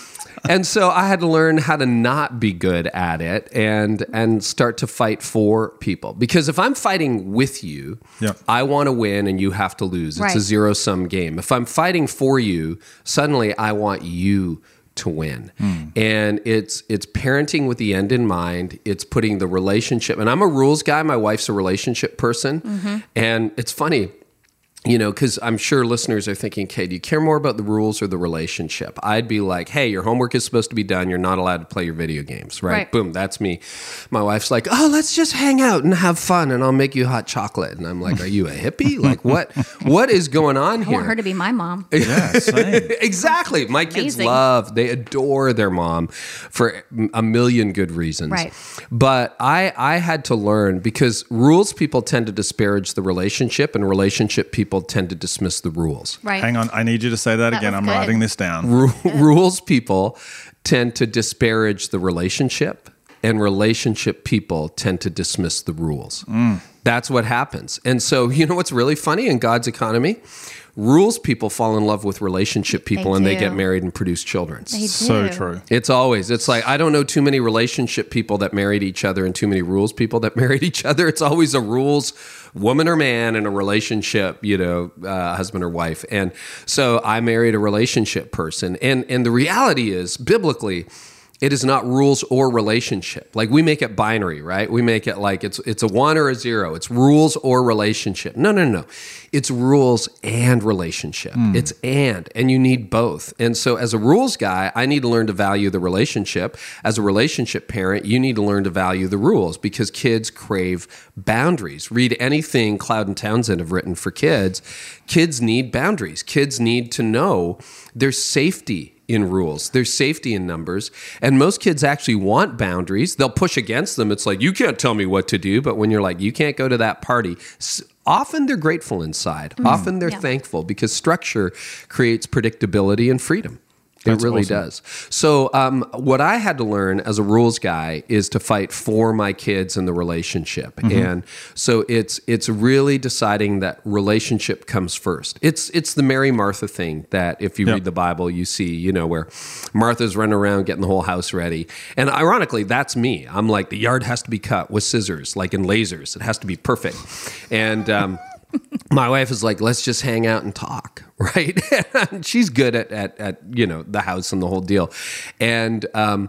And so I had to learn how to not be good at it and and start to fight for people. Because if I'm fighting with you, Yep. I want to win and you have to lose. It's Right. a zero-sum game. If I'm fighting for you, suddenly I want you to win. And it's it's parenting with the end in mind. It's putting the relationship. And I'm a rules guy. My wife's a relationship person. And it's funny, you know, because I'm sure listeners are thinking, okay, do you care more about the rules or the relationship? I'd be like, hey, your homework is supposed to be done. You're not allowed to play your video games, right? Right. Boom, that's me. My wife's like, oh, let's just hang out and have fun and I'll make you hot chocolate. And I'm like, are you a hippie? Like, what? What is going on I here? want her to be my mom. Yeah, same. Exactly. My kids Amazing. love, they adore their mom for a million good reasons. Right. But I, I had to learn because rules people tend to disparage the relationship and relationship people tend to dismiss the rules. Right. Hang on, I need you to say that, That again. was I'm good. writing this down. Ru- rules people tend to disparage the relationship and relationship people tend to dismiss the rules. That's what happens. And so, you know what's really funny in God's economy? Rules people fall in love with relationship people They and they do. get married and produce children. They So do. true. It's always, it's like, I don't know too many relationship people that married each other and too many rules people that married each other. It's always a rules woman or man in a relationship, you know, uh, husband or wife. And so I married a relationship person. And, and the reality is, biblically, it is not rules or relationship. Like we make it binary, right? We make it like it's it's a one or a zero. It's rules or relationship. No, no, no. It's rules and relationship. It's and, and you need both. And so as a rules guy, I need to learn to value the relationship. As a relationship parent, you need to learn to value the rules because kids crave boundaries. Read anything Cloud and Townsend have written for kids. Kids need boundaries. Kids need to know there's safety in rules. There's safety in numbers. And most kids actually want boundaries. They'll push against them. It's like, you can't tell me what to do. But when you're like, you can't go to that party, s- often they're grateful inside. Often they're Yeah. thankful because structure creates predictability and freedom. It That's really awesome. does. So um, what I had to learn as a rules guy is to fight for my kids in the relationship. And so it's it's really deciding that relationship comes first. It's it's the Mary Martha thing that if you Yep. read the Bible, you see, you know, where Martha's running around getting the whole house ready. And ironically, that's me. I'm like, the yard has to be cut with scissors, like in lasers. It has to be perfect. And um, my wife is like, let's just hang out and talk, right? And she's good at, at, at, you know, the house and the whole deal. And um,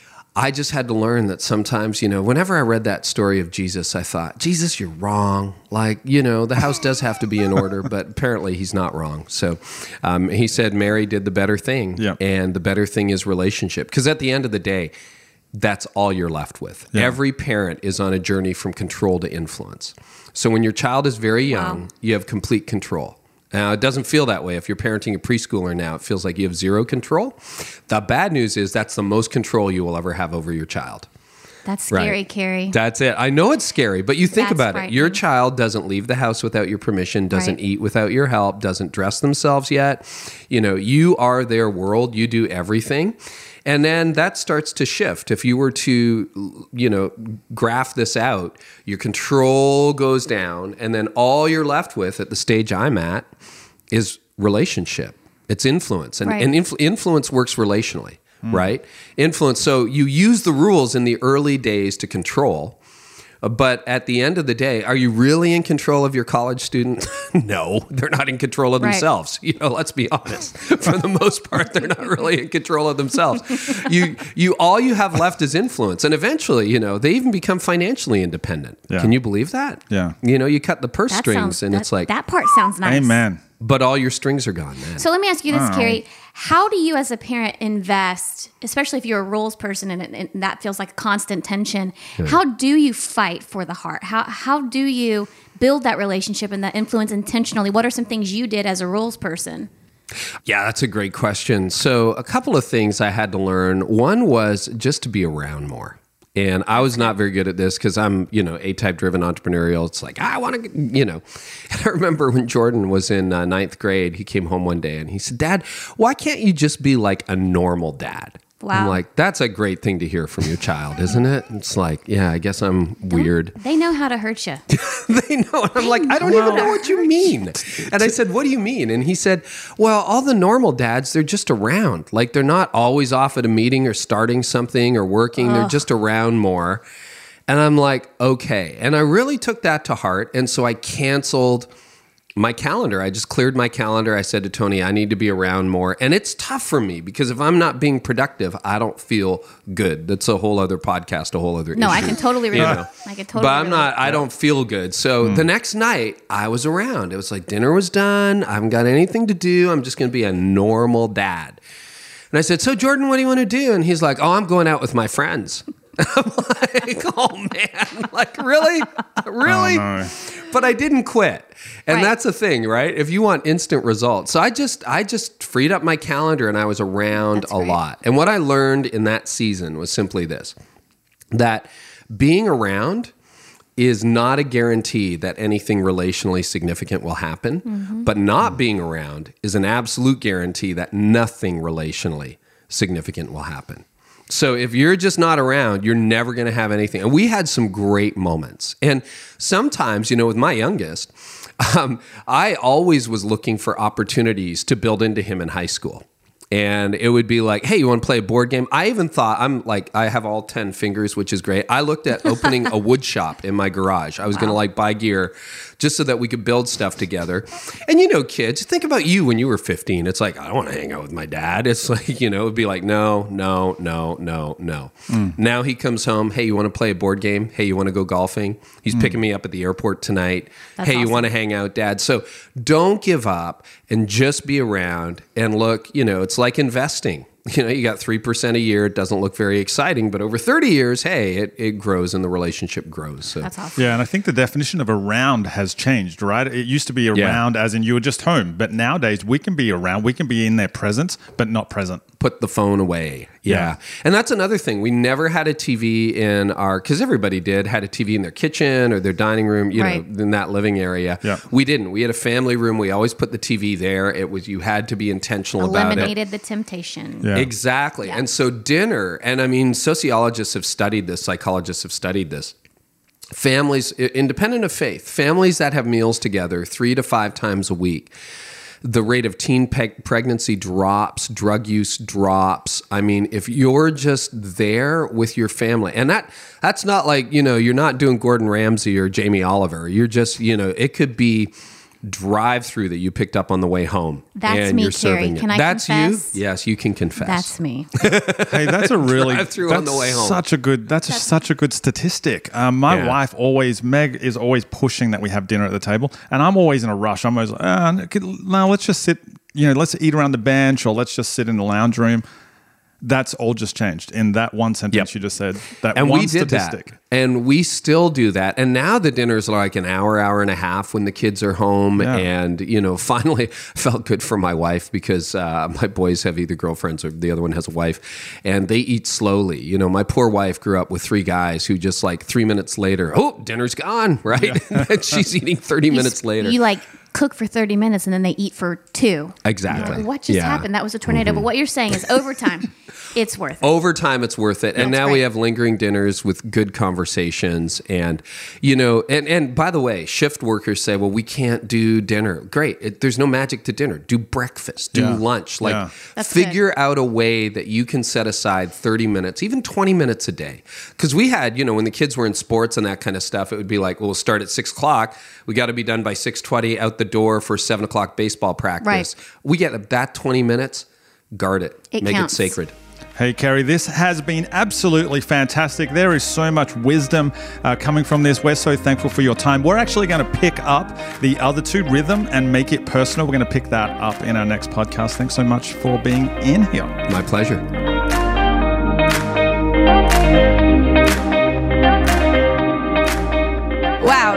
I just had to learn that sometimes, you know, whenever I read that story of Jesus, I thought, Jesus, you're wrong. Like, you know, the house does have to be in order, but apparently he's not wrong. So um, he said Mary did the better thing. Yeah. And the better thing is relationship. Because at the end of the day, that's all you're left with. Yeah. Every parent is on a journey from control to influence. So when your child is very young, Wow. you have complete control. Now, it doesn't feel that way. If you're parenting a preschooler now, it feels like you have zero control. The bad news is that's the most control you will ever have over your child. That's Right. scary, Carrie. That's it. I know it's scary, but you think That's about it. Your frightening. child doesn't leave the house without your permission, doesn't Right. eat without your help, doesn't dress themselves yet. You know, you are their world. You do everything. And then that starts to shift. If you were to, you know, graph this out, your control goes down, and then all you're left with at the stage I'm at is relationship. It's influence. And, Right. and influ- influence works relationally, right? Influence. So you use the rules in the early days to control. Uh, But at the end of the day, are you really in control of your college student? No, they're not in control of Right. themselves. You know, let's be honest. For the most part, they're not really in control of themselves. You, you, all you have left is influence, and eventually, you know, they even become financially independent. Yeah. Can you believe that? Yeah. You know, you cut the purse That strings, sounds, and that, it's like, that part sounds nice. Amen. but all your strings are gone, man. So let me ask you this, Oh. Carrie. How do you, as a parent, invest, especially if you're a rules person and, and that feels like constant tension? How do you fight for the heart? How how do you build that relationship and that influence intentionally? What are some things you did as a rules person? Yeah, that's a great question. So, a couple of things I had to learn. One was just to be around more. And I was not very good at this because I'm, you know, A-type driven entrepreneurial. It's like, I want to, you know. And I remember when Jordan was in uh, ninth grade, he came home one day and he said, Dad, why can't you just be like a normal dad? Wow. I'm like, that's a great thing to hear from your child, isn't it? It's like, yeah, I guess I'm weird. They know how to hurt you. They know. And I'm like, I don't even know what you mean. And I said, what do you mean? And he said, well, all the normal dads, they're just around. Like, they're not always off at a meeting or starting something or working. They're just around more. And I'm like, okay. And I really took that to heart. And so I canceled my calendar. I just cleared my calendar. I said to Tony, I need to be around more. And it's tough for me because if I'm not being productive, I don't feel good. That's a whole other podcast, a whole other No, issue. I can totally relate. You know? I can totally But I'm relate. not, I don't feel good. So the next night I was around. It was like dinner was done. I haven't got anything to do. I'm just going to be a normal dad. And I said, so Jordan, what do you want to do? And he's like, oh, I'm going out with my friends. I'm like, oh man, like really? Really? Oh, no. But I didn't quit. And Right. that's the thing, right? If you want instant results. So I just I just freed up my calendar and I was around That's a great. lot. And what I learned in that season was simply this, that being around is not a guarantee that anything relationally significant will happen, Mm-hmm. but not being around is an absolute guarantee that nothing relationally significant will happen. So if you're just not around, you're never going to have anything. And we had some great moments. And sometimes, you know, with my youngest, um, I always was looking for opportunities to build into him in high school. And it would be like, hey, you want to play a board game? I even thought, I'm like, I have all ten fingers, which is great. I looked at opening a wood shop in my garage. I was going to like buy gear just so that we could build stuff together. And you know, kids, think about you when you were fifteen. It's like, I don't want to hang out with my dad. It's like, you know, it'd be like, no, no, no, no, no. Mm. Now he comes home. Hey, you want to play a board game? Hey, you want to go golfing? He's mm. picking me up at the airport tonight. That's hey, you awesome. want to hang out, Dad? So don't give up and just be around and look, you know, it's like investing. You know, you got three percent a year. It doesn't look very exciting, but over thirty years, hey, it, it grows and the relationship grows. So That's awesome. Yeah, and I think the definition of around has changed, right? It used to be around as in you were just home, but nowadays we can be around, we can be in their presence, but not present. put the phone away. Yeah. Yeah. And that's another thing. We never had a T V in our, because everybody did, had a T V in their kitchen or their dining room, you Right. know, in that living area. Yeah. We didn't. We had a family room. We always put the T V there. It was, you had to be intentional about it. Eliminated the temptation. Yeah. Exactly. Yeah. And so dinner, and I mean, sociologists have studied this, psychologists have studied this. Families, i- independent of faith, families that have meals together three to five times a week, the rate of teen pe- pregnancy drops, drug use drops. I mean, if you're just there with your family, and that that's not like, you know, you're not doing Gordon Ramsay or Jamie Oliver. You're just, you know, it could be drive-through that you picked up on the way home. That's and me, you're Carrie. serving it. Can I That's confess? you? Yes, you can confess. That's me. Hey, that's a really Drive-through that's on the way home. Such a good. That's, such a good statistic. Um, my Yeah. wife always, Meg, is always pushing that we have dinner at the table, and I'm always in a rush. I'm always like, ah, no, let's just sit. You know, let's eat around the bench, or let's just sit in the lounge room. That's all just changed in that one sentence Yep. you just said. That And one we did statistic. that. And we still do that. And now the dinners are like an hour, hour and a half when the kids are home. Yeah. And, you know, finally felt good for my wife because uh, my boys have either girlfriends or the other one has a wife. And they eat slowly. You know, my poor wife grew up with three guys who just like three minutes later, oh, dinner's gone, right? and she's eating thirty minutes later. You like cook for thirty minutes and then they eat for two. Exactly. What just Yeah. happened? That was a tornado. But what you're saying is overtime, it's worth it. Over time, it's worth it. And That's now we great. have lingering dinners with good conversations. And, you know, and, and by the way, shift workers say, well, we can't do dinner. Great. It, there's no magic to dinner. Do breakfast, do Yeah. lunch. Like, Yeah. That's figure out a way that you can set aside thirty minutes, even twenty minutes a day. Because we had, you know, when the kids were in sports and that kind of stuff, it would be like, well, we'll start at six o'clock. We got to be done by six twenty, out the door for seven o'clock baseball practice. Right. We get that twenty minutes, guard it. It Make counts. it sacred. Hey, Carrie, this has been absolutely fantastic. There is so much wisdom uh, coming from this. We're so thankful for your time. We're actually going to pick up the other two, rhythm and make it personal. We're going to pick that up in our next podcast. Thanks so much for being in here. My pleasure. Wow,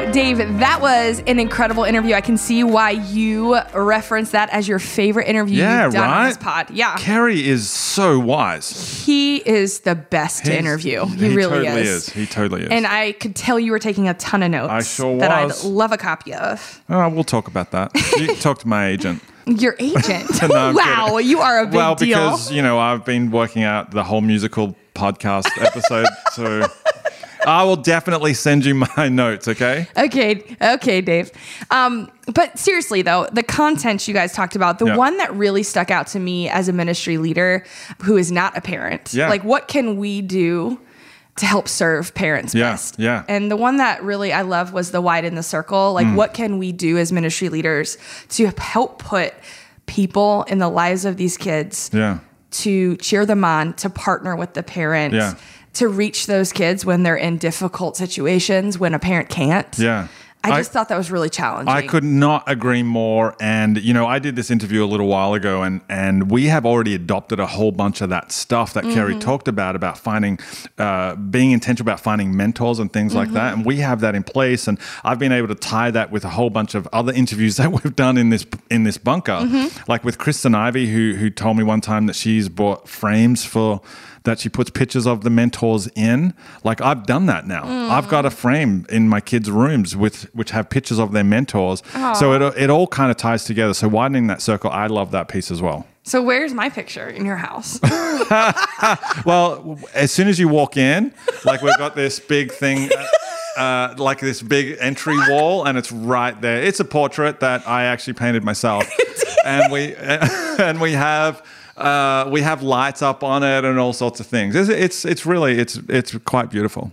Dave, that was an incredible interview. I can see why you reference that as your favorite interview Yeah, you've done right? on this pod. Yeah. Kerry is so wise. He is the best to He's- interview. He, he really totally is. is. He totally is. And I could tell you were taking a ton of notes. I sure that was. I'd love a copy of. Oh, we'll talk about that. You can talk to my agent. Your agent. No, I'm wow, kidding. you are a big well, deal. because, you know, I've been working out the whole musical podcast episode, so I will definitely send you my notes, okay? Okay, okay, Dave. Um, but seriously, though, the content you guys talked about, the Yeah. one that really stuck out to me as a ministry leader who is not a parent, Yeah. like what can we do to help serve parents Yeah, best? yeah. And the one that really I love was the widen the circle. Like, Mm. what can we do as ministry leaders to help put people in the lives of these kids, Yeah. to cheer them on, to partner with the parent, Yeah. to reach those kids when they're in difficult situations when a parent can't. Yeah. I I- just thought that was really challenging. I could not agree more. And, you know, I did this interview a little while ago, and, and we have already adopted a whole bunch of that stuff that Kerry talked about, about finding, uh, being intentional about finding mentors and things like that. And we have that in place. And I've been able to tie that with a whole bunch of other interviews that we've done in this in this bunker. Like with Kristen Ivy, who who told me one time that she's bought frames for that she puts pictures of the mentors in. Like, I've done that now. I've got a frame in my kids' rooms with which have pictures of their mentors. So it it all kind of ties together. So widening that circle, I love that piece as well. So where's my picture in your house? Well, as soon as you walk in, like we've got this big thing, uh, uh, like this big entry wall, and it's right there. It's a portrait that I actually painted myself, and we and we have. Uh, we have lights up on it and all sorts of things. It's it's, it's really it's it's quite beautiful.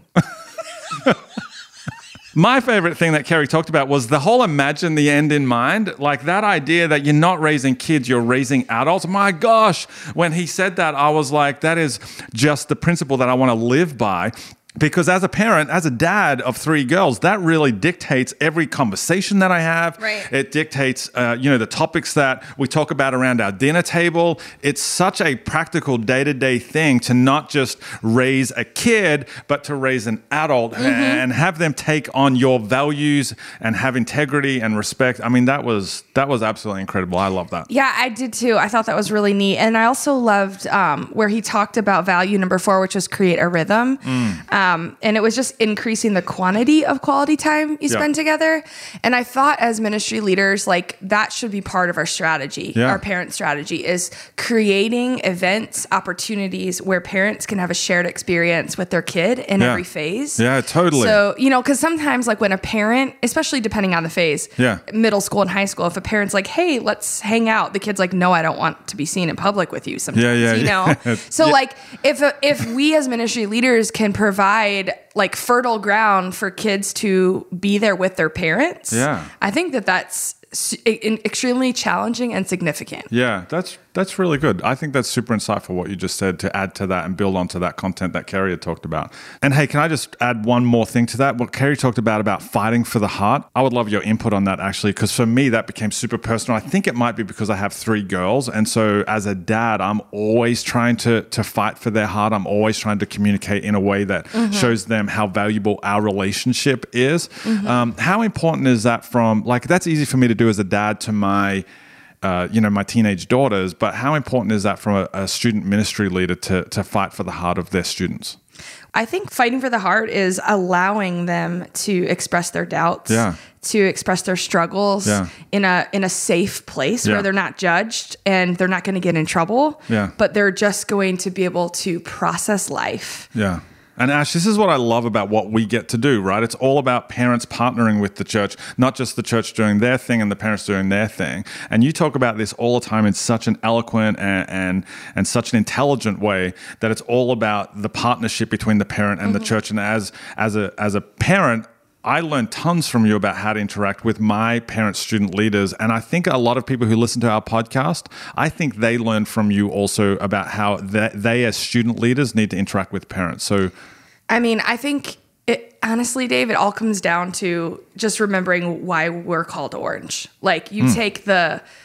My favorite thing that Kerry talked about was the whole imagine the end in mind, like that idea that you're not raising kids, you're raising adults. My gosh, when he said that, I was like, that is just the principle that I want to live by. Because as a parent, as a dad of three girls, that really dictates every conversation that I have. Right. It dictates, uh, you know, the topics that we talk about around our dinner table. It's such a practical day-to-day thing to not just raise a kid, but to raise an adult Mm-hmm. and have them take on your values and have integrity and respect. I mean, that was that was absolutely incredible. I love that. Yeah, I did too. I thought that was really neat. And I also loved um, where he talked about value number four, which was create a rhythm. Mm. Um, and it was just increasing the quantity of quality time you Yeah. spend together. And I thought as ministry leaders, like that should be part of our strategy, Yeah. our parent strategy is creating events, opportunities where parents can have a shared experience with their kid in Yeah. every phase. Yeah, totally. So, you know, because sometimes like when a parent, especially depending on the phase, Yeah. middle school and high school, if a parent's like, hey, let's hang out, the kid's like, no, I don't want to be seen in public with you sometimes, Yeah, yeah, you yeah. know? So Yeah. like if if we as ministry leaders can provide like fertile ground for kids to be there with their parents, Yeah. I think that that's s- in- extremely challenging and significant. Yeah, that's that's really good. I think that's super insightful what you just said to add to that and build onto that content that Kerry had talked about. And hey, can I just add one more thing to that? What Kerry talked about about fighting for the heart. I would love your input on that actually, because for me that became super personal. I think it might be because I have three girls, and so as a dad, I'm always trying to to fight for their heart. I'm always trying to communicate in a way that shows them how valuable our relationship is. Um, how important is that from like that's easy for me to do as a dad to my Uh, you know, my teenage daughters, but how important is that from a, a student ministry leader to to fight for the heart of their students? I think fighting for the heart is allowing them to express their doubts, Yeah. to express their struggles Yeah. in a in a safe place Yeah. where they're not judged and they're not going to get in trouble, Yeah. but they're just going to be able to process life. Yeah. And Ash, this is what I love about what we get to do, right? It's all about parents partnering with the church, not just the church doing their thing and the parents doing their thing. And you talk about this all the time in such an eloquent and and, and such an intelligent way that it's all about the partnership between the parent and the church. And as as a as a parent, I learned tons from you about how to interact with my parent student leaders. And I think a lot of people who listen to our podcast, I think they learn from you also about how they, they as student leaders need to interact with parents. So, I mean, I think it honestly, Dave, it all comes down to just remembering why we're called Orange. Like you take the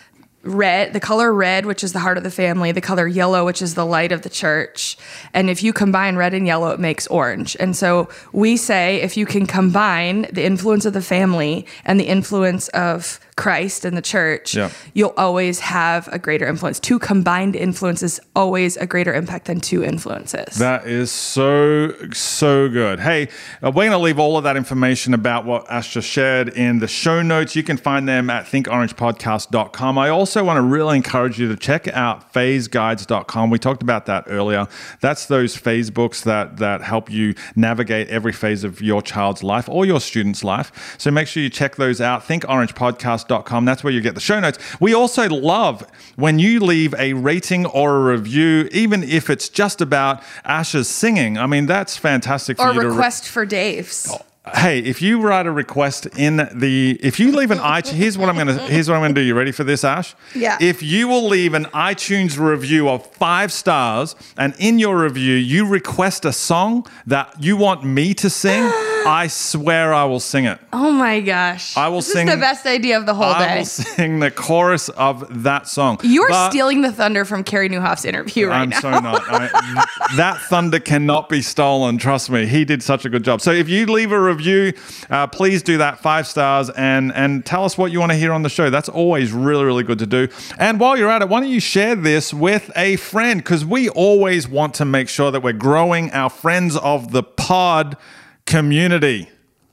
red, the color red, which is the heart of the family, the color yellow, which is the light of the church. And if you combine red and yellow, it makes orange. And so we say if you can combine the influence of the family and the influence of Christ and the church, Yeah. you'll always have a greater influence. Two combined influences always a greater impact than two influences. That is so, so good. Hey, uh, we're going to leave all of that information about what Ash just shared in the show notes. You can find them at think orange podcast dot com. I also want to really encourage you to check out phase guides dot com. We talked about that earlier. That's those phase books that, that help you navigate every phase of your child's life or your student's life. So make sure you check those out. think orange podcast dot com. That's where you get the show notes. We also love when you leave a rating or a review, even if it's just about Ash's singing. I mean, that's fantastic for or you to request for Dave's. Hey, if you write a request in the, if you leave an iTunes, here's what I'm gonna, here's what I'm gonna do. You ready for this, Ash? Yeah. If you will leave an iTunes review of five stars, and in your review you request a song that you want me to sing, I swear I will sing it. Oh my gosh. I will this sing. This is the best idea of the whole I day. will sing the chorus of that song. You're But- stealing the thunder from Carrie Newhoff's interview right I'm now. so not. I, that thunder cannot be stolen. Trust me. He did such a good job. So if you leave a review, uh, please do that, five stars, and and tell us what you want to hear on the show. That's always really, really good to do. And while you're at it, why don't you share this with a friend? Because we always want to make sure that we're growing our Friends of the Pod community.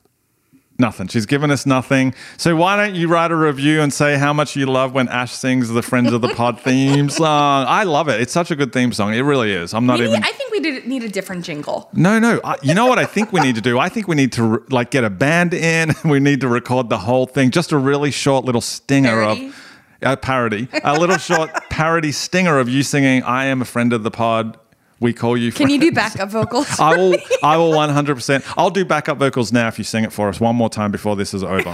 Nothing. She's given us nothing. So why don't you write a review and say how much you love when Ash sings the Friends of the Pod theme song? I love it. It's such a good theme song. It really is. I'm not Maybe, even... I think we did need a different jingle. No, no. I, you know what I think we need to do? I think we need to re- like get a band in. We need to record the whole thing. Just a really short little stinger Parody? of... A parody. A little short parody stinger of you singing, I am a friend of the pod. We call you Can friends. you do backup vocals? I will I will one hundred percent. I'll do backup vocals now if you sing it for us one more time before this is over.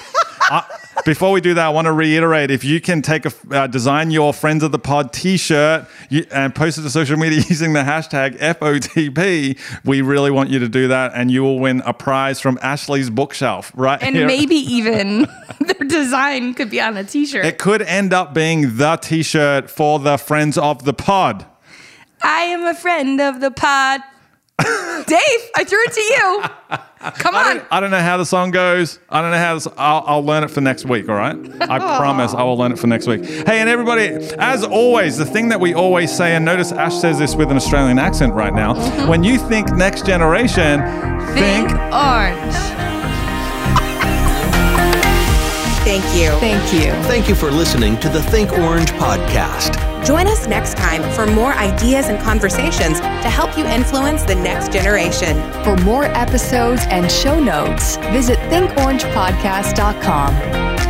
I, before we do that, I want to reiterate, if you can take a uh, design your Friends of the Pod t-shirt you, and post it to social media using the hashtag F O T P, we really want you to do that, and you will win a prize from Ashley's bookshelf right and here. maybe even their design could be on a t-shirt. It could end up being the t-shirt for the Friends of the Pod. I am a friend of the pod. Dave, I threw it to you. Come I on. don't, I don't know how the song goes. I don't know how this. I'll, I'll learn it for next week. All right. I promise I will learn it for next week. Hey, and everybody, as always, the thing that we always say, and notice Ash says this with an Australian accent right now. When you think next generation, think, Think orange. Thank you. Thank you. Thank you for listening to the Think Orange podcast. Join us next time for more ideas and conversations to help you influence the next generation. For more episodes and show notes, visit think orange podcast dot com.